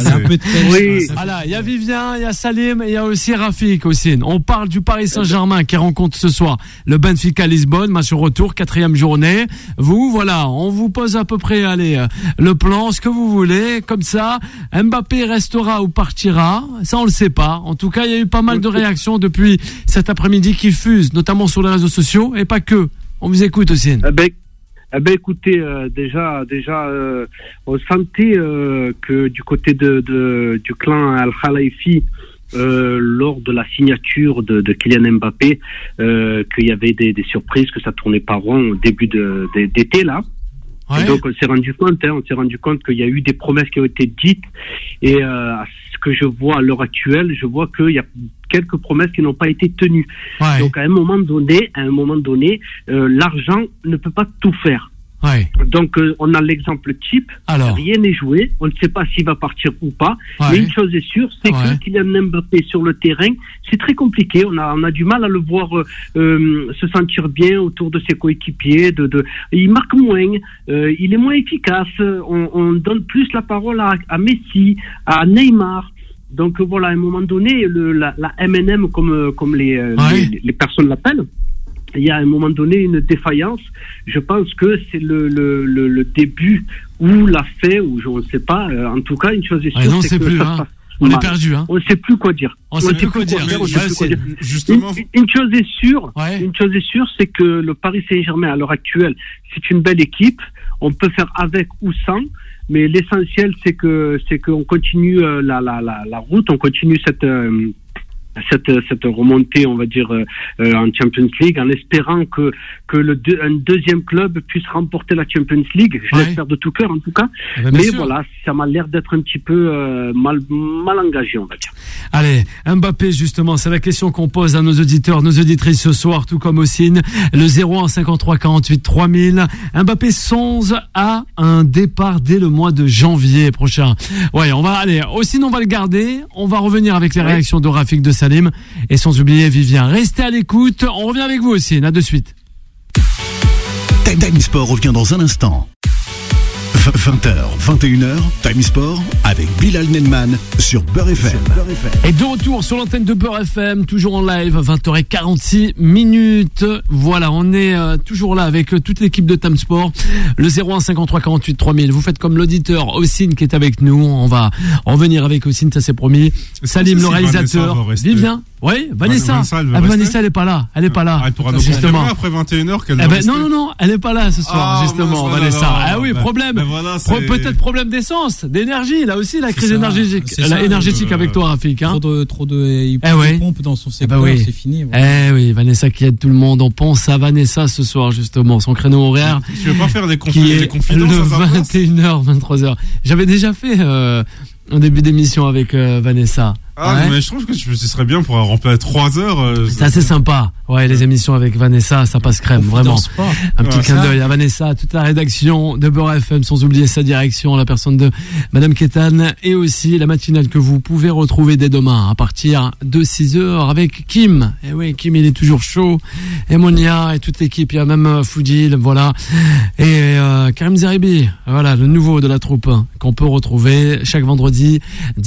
Voilà, il y a Vivien, il y a Salim, et il y a aussi Rafik aussi. On parle du Paris Saint-Germain qui rencontre ce soir le Benfica Lisbonne, match retour, 4e journée. Vous, voilà, on vous pose à peu près, le plan, ce que vous voulez, comme ça. Mbappé restera ou partira, ça on le sait pas. En tout cas, il y a eu pas mal de réactions depuis cet après-midi qui fusent, notamment sur les réseaux sociaux, et pas que. On vous écoute aussi. Écoutez, déjà, on sentait que du côté du clan Al-Khalifi, lors de la signature de Kylian Mbappé, qu'il y avait des surprises, que ça tournait pas rond au début d'été là. Ouais. Et donc on s'est rendu compte qu'il y a eu des promesses qui ont été dites, et à ce que je vois à l'heure actuelle, je vois qu'il y a quelques promesses qui n'ont pas été tenues. Ouais. Donc à un moment donné, l'argent ne peut pas tout faire. Ouais. Donc on a l'exemple type. Alors, rien n'est joué, on ne sait pas s'il va partir ou pas. Ouais. Mais une chose est sûre, c'est que Kylian Mbappé sur le terrain, c'est très compliqué. On a du mal à le voir se sentir bien autour de ses coéquipiers. Il marque moins, il est moins efficace. On donne plus la parole à Messi, à Neymar. Donc voilà, à un moment donné, la MNM comme les personnes l'appellent. Il y a à un moment donné une défaillance. Je pense que c'est le début ou la fin, ou je ne sais pas. En tout cas, une chose est sûre, c'est que ça se passe. On est perdu, hein. On ne sait plus quoi dire. Justement. Une chose est sûre, c'est que le Paris Saint-Germain à l'heure actuelle, c'est une belle équipe. On peut faire avec ou sans, mais l'essentiel c'est qu'on continue la route, on continue cette remontée, on va dire, en Champions League, en espérant que un deuxième club puisse remporter la Champions League. Je l'espère de tout cœur, en tout cas. Mais voilà, ça m'a l'air d'être un petit peu mal engagé, on va dire. Allez, Mbappé, justement, c'est la question qu'on pose à nos auditeurs, nos auditrices ce soir, tout comme Ossine. Le 01 53 48 3000. Mbappé songe à un départ dès le mois de janvier prochain. Ouais, on va aller. Ossine, on va le garder. On va revenir avec les réactions de Rafik, de Salim, et sans oublier Vivien. Restez à l'écoute, on revient avec vous aussi, à de suite. Time Sport revient dans un instant. 20h, 21h, Time Sport avec Bilal Nenman sur Beurre FM. Et de retour sur l'antenne de Beurre FM, toujours en live, 20h46. Voilà, on est toujours là avec toute l'équipe de Time Sport. Le 01 53 48 3000. Vous faites comme l'auditeur Ossine qui est avec nous. On va revenir avec Ossine, ça c'est promis. Salim, le réalisateur. Vivien. Oui, Vanessa. Vanessa, elle est pas là. Elle pourra nous justement après 21h qu'elle non, elle est pas là ce soir, justement, Vanessa. Problème. Peut-être problème d'essence, d'énergie. Là aussi, la crise énergétique avec toi, Rafik. Hein. Trop de pompes dans son secteur, c'est fini. Oui, Vanessa qui aide tout le monde. On pense à Vanessa ce soir, justement, son créneau horaire. Tu veux pas faire des confidences de 21h, 23h. J'avais déjà fait un début d'émission avec Vanessa. Mais je trouve que ce serait bien pour remplir 3 heures. C'est assez sympa. Ouais, les émissions avec Vanessa, ça passe crème, vraiment. Un petit clin d'œil à Vanessa, toute la rédaction de Beurre FM, sans oublier sa direction, la personne de Madame Kétane, et aussi la matinale que vous pouvez retrouver dès demain à partir de 6h avec Kim. Et oui, Kim, il est toujours chaud. Et Monia et toute l'équipe, il y a même Foudil, voilà. Et Karim Zeribi, voilà, le nouveau de la troupe qu'on peut retrouver chaque vendredi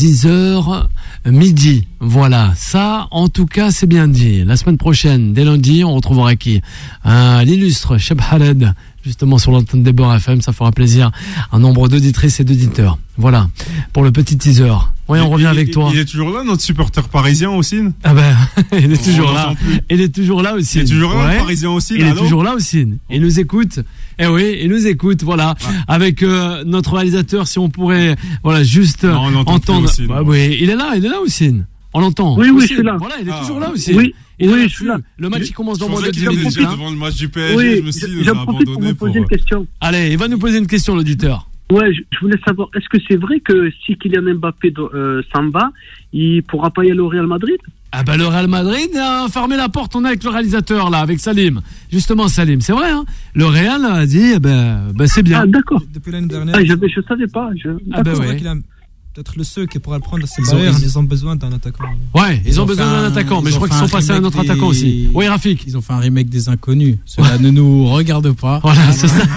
10h midi. Voilà, ça en tout cas c'est bien dit. La semaine prochaine, dès lundi, on retrouvera qui? L'illustre Cheb Khaled, justement sur l'antenne des Beurre FM. Ça fera plaisir à un nombre d'auditrices et d'auditeurs. Voilà, pour le petit teaser. Oui, on revient avec toi. Il est toujours là, notre supporter parisien aussi. Il est toujours là. Il est toujours là aussi. Il est toujours là, le parisien aussi. Il est toujours là aussi. Il nous écoute. Il nous écoute, voilà. Avec notre réalisateur, si on pourrait, voilà, juste entendre. Il est là aussi. On l'entend. Oui, je suis là. Voilà, il est toujours là aussi. Oui, je suis là. Le match, il commence dans moins de 10 minutes. Devant le match du PSG, je me suis dit, il nous a abandonné pour poser une question. Allez, il va nous poser une question, l'auditeur. Ouais, je voulais savoir, est-ce que c'est vrai que si Kylian Mbappé s'en va, il pourra pas y aller au Real Madrid? Le Real Madrid a fermé la porte. On est avec le réalisateur là, avec Salim. Justement, Salim, c'est vrai, hein. Le Real a dit, c'est bien. Ah, d'accord. Depuis l'année dernière. Je savais pas. peut-être le seul qui pourra le prendre, c'est Bayern. Ils ont besoin d'un attaquant. Ouais, ils ont besoin d'un attaquant, mais je crois qu'ils sont passés à un autre attaquant aussi. Oui, Rafik. Ils ont fait un remake des Inconnus. Cela ne nous regarde pas. Voilà, c'est ça.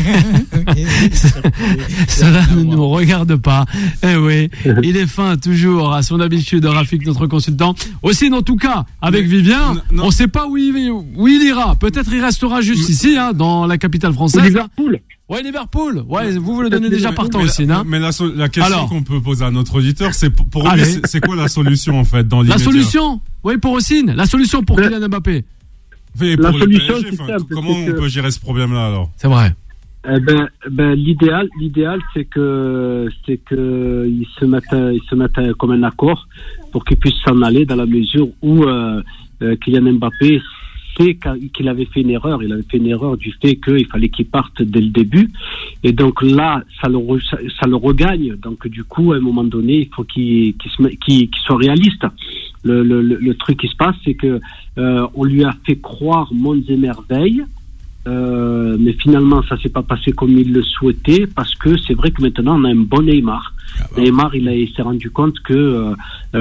Cela ne nous regarde pas. Eh oui, il est fin toujours à son habitude, Rafik, notre consultant. Aussi, en tout cas, avec Vivien, on ne sait pas où il ira. Peut-être il restera juste ici, hein, dans la capitale française. Liverpool. Ouais, Liverpool. Ouais, vous le donnez déjà partant aussi, non? Mais la question qu'on peut poser à notre auditeur, c'est pour lui, c'est quoi la solution en fait dans l'immédiat? La solution, oui, pour Ossine. La solution pour Kylian Mbappé. La solution, c'est simple. Comment on peut gérer ce problème-là alors? C'est vrai. L'idéal, c'est que ils se mettent comme un accord pour qu'ils puissent s'en aller dans la mesure où Kylian Mbappé sait qu'il avait fait une erreur. Il avait fait une erreur du fait qu'il fallait qu'il parte dès le début. Et donc là, ça le regagne. Donc du coup, à un moment donné, il faut qu'il soit réaliste. Le truc qui se passe, c'est que on lui a fait croire mondes et merveilles. Mais finalement, ça s'est pas passé comme il le souhaitait, parce que c'est vrai que maintenant on a un bon Neymar. Neymar, il s'est rendu compte que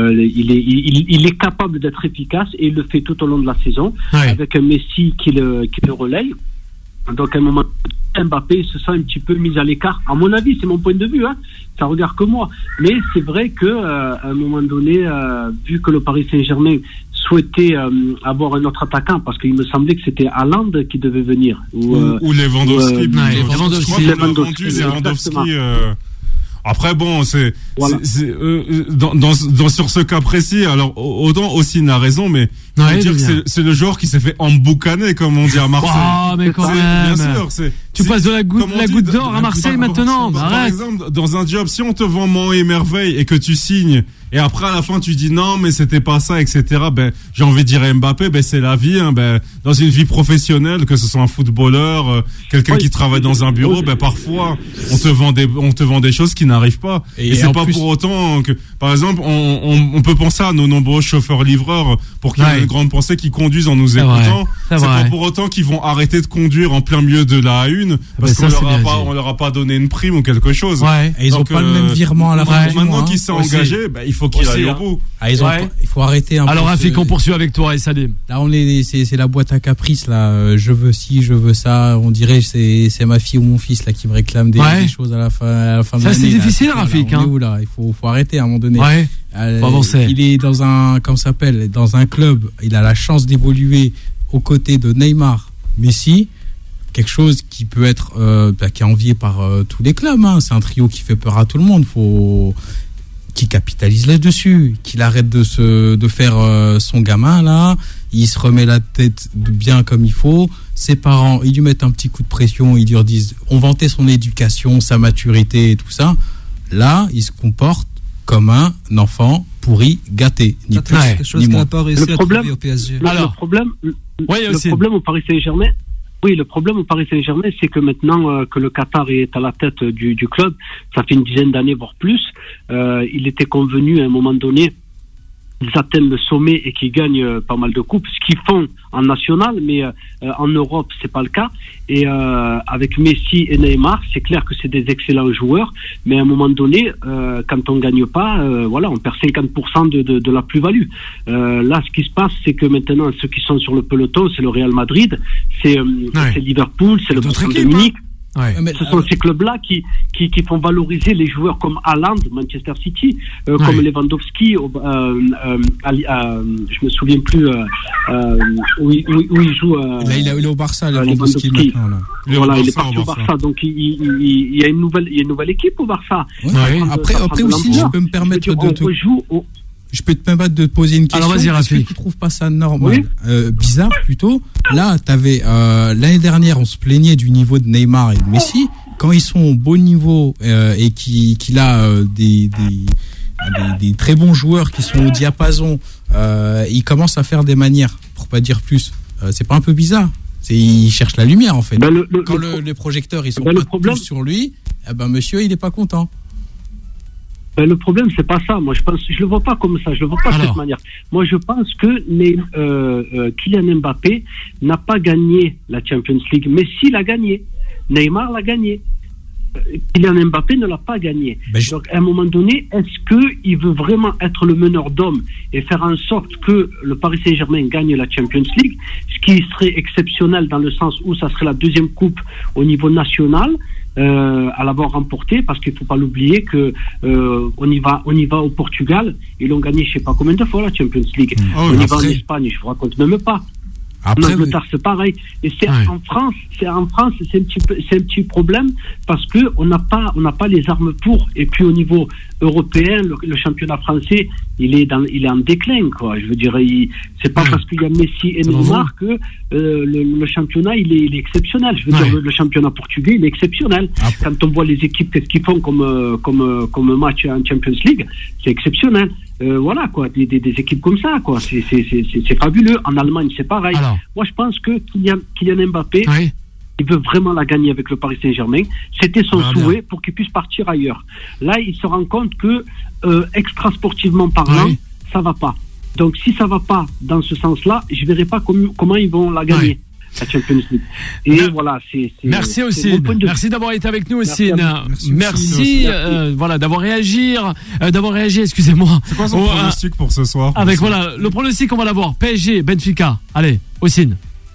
il est capable d'être efficace, et il le fait tout au long de la saison, avec un Messi qui le relaye. Donc à un moment, Mbappé se sent un petit peu mis à l'écart. À mon avis, c'est mon point de vue, hein. Ça regarde que moi. Mais c'est vrai que à un moment donné, vu que le Paris Saint-Germain souhaitait avoir un autre attaquant, parce qu'il me semblait que c'était Haaland qui devait venir, ou Lewandowski. Lewandowski. Après bon, voilà. Sur ce cas précis, alors autant aussi n'a raison, mais dire que c'est le joueur qui s'est fait emboucaner, comme on dit à Marseille. Ah, mais quand même. Bien sûr, tu passes de la goutte d'or à Marseille maintenant. Par exemple, dans un job, si on te vend Monts et Merveille et que tu signes, et après à la fin tu dis non mais c'était pas ça, etc. Ben j'ai envie de dire à Mbappé, ben c'est la vie, hein, ben dans une vie professionnelle, que ce soit un footballeur, quelqu'un qui travaille dans un bureau, ben parfois on te vend des choses qui n'arrivent pas. Et c'est pas pour autant que, par exemple, on peut penser à nos nombreux chauffeurs-livreurs pour qu'il y ait une grande pensée qui conduisent en nous écoutant. C'est pas pour autant qu'ils vont arrêter de conduire en plein milieu de la A1 parce qu'on leur a pas donné une prime ou quelque chose. Ouais. Et ils ont pas le même virement à la fin. Maintenant qu'il s'est engagé, ben il faut qu'il aille au bout. Il faut arrêter un peu. Alors Rafik, on poursuit avec toi et Salim. Là c'est la boîte à caprice là. Je veux ci, je veux ça. On dirait c'est ma fille ou mon fils là qui me réclame des choses à la fin de l'année. Ça c'est difficile, Rafik. Là, il faut arrêter à un moment donné. Faut avancer. Il est dans un club. Il a la chance d'évoluer aux côtés de Neymar, Messi. Quelque chose qui peut être qui est envié par tous les clubs, hein. C'est un trio qui fait peur à tout le monde. Faut qu'il capitalise là-dessus, qu'il arrête de faire son gamin là. Il se remet la tête bien comme il faut. Ses parents, ils lui mettent un petit coup de pression, ils lui disent, on vantait son éducation, sa maturité et tout ça. Là, il se comporte comme un enfant pourri, gâté, ni plus ni moins. Le problème au PSG. Le problème au Paris Saint-Germain. Oui, le problème au Paris Saint-Germain, c'est que maintenant que le Qatar est à la tête du club, ça fait une dizaine d'années, voire plus, il était convenu à un moment donné qu'ils atteignent le sommet et qu'ils gagnent pas mal de coupes, ce qu'ils font en national, mais en Europe, c'est pas le cas. Et avec Messi et Neymar, c'est clair que c'est des excellents joueurs, mais à un moment donné, quand on gagne pas, on perd 50% de la plus-value. Là, ce qui se passe, c'est que maintenant, ceux qui sont sur le peloton, c'est le Real Madrid, c'est Liverpool, c'est le Bayern de Munich. Ce sont ces clubs-là qui font valoriser les joueurs comme Haaland, Manchester City, comme Lewandowski, je me souviens plus où il joue. Là, il est au Barça, Lewandowski maintenant. Là. Voilà, il est parti au Barça, donc il y a une nouvelle équipe au Barça. Après aussi, je peux me permettre je peux te permettre de te poser une question. Alors vas-y, Rafik. Est-ce que tu trouves pas ça normal, bizarre plutôt? Là, t'avais l'année dernière, on se plaignait du niveau de Neymar et de Messi. Quand ils sont au beau niveau et qu'il a des très bons joueurs qui sont au diapason, ils commencent à faire des manières, pour pas dire plus. C'est pas un peu bizarre? Ils cherchent la lumière en fait. Quand les projecteurs ils sont pas tous sur lui, monsieur il est pas content. Le problème, c'est pas ça. Moi, je le vois pas comme ça. Je le vois pas de cette manière. Moi, je pense que Kylian Mbappé n'a pas gagné la Champions League. Messi l'a gagné. Neymar l'a gagné. Kylian Mbappé ne l'a pas gagné. Donc, à un moment donné, est-ce qu'il veut vraiment être le meneur d'hommes et faire en sorte que le Paris Saint-Germain gagne la Champions League, ce qui serait exceptionnel dans le sens où ça serait la deuxième coupe au niveau national à l'avoir remportée, parce qu'il ne faut pas l'oublier que on y va au Portugal, ils l'ont gagné je ne sais pas combien de fois la Champions League. On y va en Espagne, je ne vous raconte même pas. Après, en Angleterre, c'est pareil. Et en France, c'est un petit problème parce que on n'a pas les armes pour. Et puis au niveau européen, le championnat français, il est en déclin, quoi. Je veux dire, c'est pas parce qu'il y a Messi et Neymar que le championnat il est exceptionnel. Je veux dire, le championnat portugais, il est exceptionnel. Quand on voit les équipes, qu'est-ce qu'ils font comme match en Champions League, c'est exceptionnel. Voilà quoi, des équipes comme ça quoi, c'est fabuleux. En Allemagne c'est pareil. Alors, moi je pense que Kylian Mbappé, il veut vraiment la gagner avec le Paris Saint-Germain. C'était son souhait pour qu'il puisse partir ailleurs. Là il se rend compte que extra sportivement parlant, ça va pas. Donc si ça va pas dans ce sens-là, je verrai pas comment ils vont la gagner. La Champions League. Et voilà, merci Ossine. Merci d'avoir été avec nous, Ossine. Merci voilà, d'avoir réagi, excusez-moi. C'est quoi son pronostic pour ce soir? Avec voilà, le pronostic, on va l'avoir. PSG, Benfica. Allez, Ossine.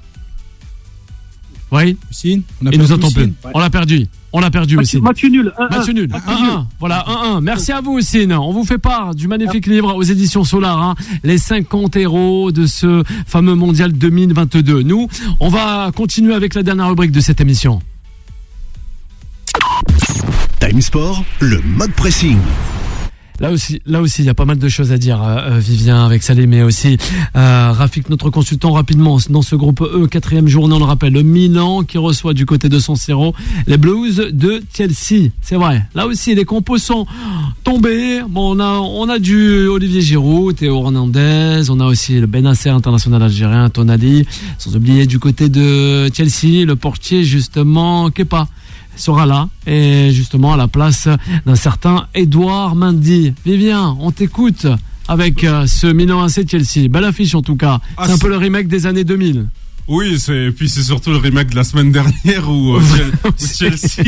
Oui, Ossine. Il nous entend plus. On l'a perdu. Ossine. Match nul. 1-1. Voilà, 1-1. Merci à vous, Ossine. On vous fait part du magnifique livre aux éditions Solar, hein, les 50 héros de ce fameux mondial 2022. Nous, on va continuer avec la dernière rubrique de cette émission. Time Sport, le mode pressing. Là aussi, il y a pas mal de choses à dire, Vivien, avec Salim, mais aussi Rafik, notre consultant, rapidement dans ce groupe E, 4e journée, on le rappelle, le Milan qui reçoit du côté de San Siro les Blues de Chelsea. C'est vrai. Là aussi, les compos sont tombés. Bon, on a du Olivier Giroud, Théo Hernandez, on a aussi le Benasser international algérien, Tonali, sans oublier du côté de Chelsea, le portier justement Kepa sera là, et justement à la place d'un certain Edouard Mendy. Vivien, on t'écoute avec ce Milan AC Chelsea. Belle affiche en tout cas. C'est un peu le remake des années 2000. Oui, puis c'est surtout le remake de la semaine dernière où Chelsea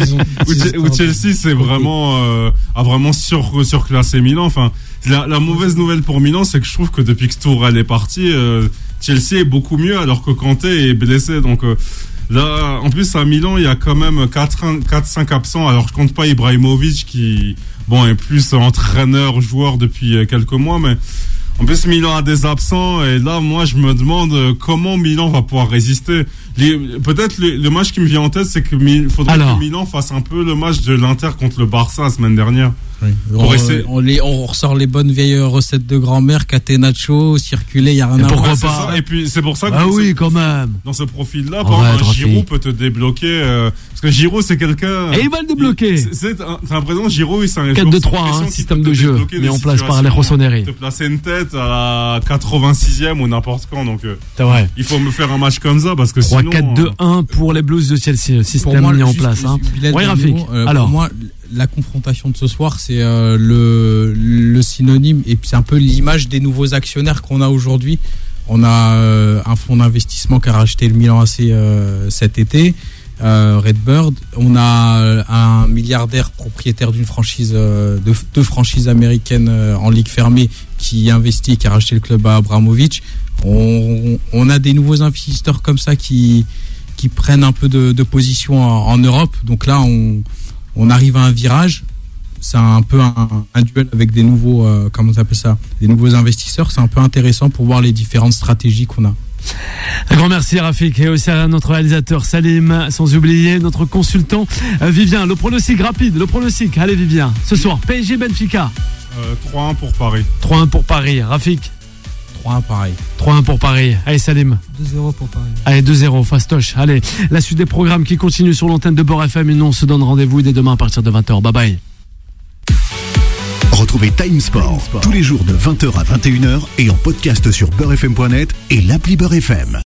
c'est vraiment a vraiment surclassé Milan. Enfin, la mauvaise nouvelle pour Milan, c'est que je trouve que depuis que Tourelle est parti, Chelsea est beaucoup mieux alors que Kanté est blessé. Donc là, en plus à Milan, il y a quand même 4-5 absents. Alors je compte pas Ibrahimovic qui est plus entraîneur joueur depuis quelques mois, mais en plus, Milan a des absents, et là, moi, je me demande comment Milan va pouvoir résister. Peut-être le match qui me vient en tête, c'est qu'il faudrait que Milan fasse un peu le match de l'Inter contre le Barça la semaine dernière. Oui. On ressort les bonnes vieilles recettes de grand-mère, catenaccio, circuler, il n'y a rien à voir. Pourquoi pas ça. Et puis c'est pour ça que quand même. Dans ce profil-là, un Giroud peut te débloquer. Parce que Giroud, c'est quelqu'un. Et il va le débloquer. T'as l'impression Giroud, c'est un 4-2-3, système de jeu, mais on place par les Rossoneri. Te placer une tête à la 86e ou n'importe quand. Donc c'est vrai. Il faut me faire un match comme ça parce que sinon. 3-4-2-1 pour les Blues de Chelsea, système mis en place. Oui, Rafik. Alors, pour moi, la confrontation de ce soir, c'est le synonyme, et puis c'est un peu l'image des nouveaux actionnaires qu'on a aujourd'hui. On a un fonds d'investissement qui a racheté le Milan AC cet été, Redbird. On a un milliardaire propriétaire d'une franchise, deux franchises américaines en ligue fermée qui investit, qui a racheté le club à Abramovich. On a des nouveaux investisseurs comme ça qui prennent un peu de position en Europe. Donc là, on arrive à un virage. C'est un peu un duel avec des nouveaux, comment on appelle ça, des nouveaux investisseurs. C'est un peu intéressant pour voir les différentes stratégies qu'on a. Un grand merci Rafik, et aussi à notre réalisateur Salim, sans oublier notre consultant Vivien. Le pronostic rapide, allez Vivien, ce soir, PSG Benfica. 3-1 pour Paris. 3-1 pour Paris, Rafik. 3-1 pareil. 3-1 pour Paris. Allez Salim. 2-0 pour Paris. Allez, 2-0, fastoche. Allez, la suite des programmes qui continuent sur l'antenne de Beurre FM, et nous on se donne rendez-vous dès demain à partir de 20h. Bye bye. Retrouvez Time Sport tous les jours de 20h à 21h et en podcast sur beurrefm.net et l'appli Beurre FM.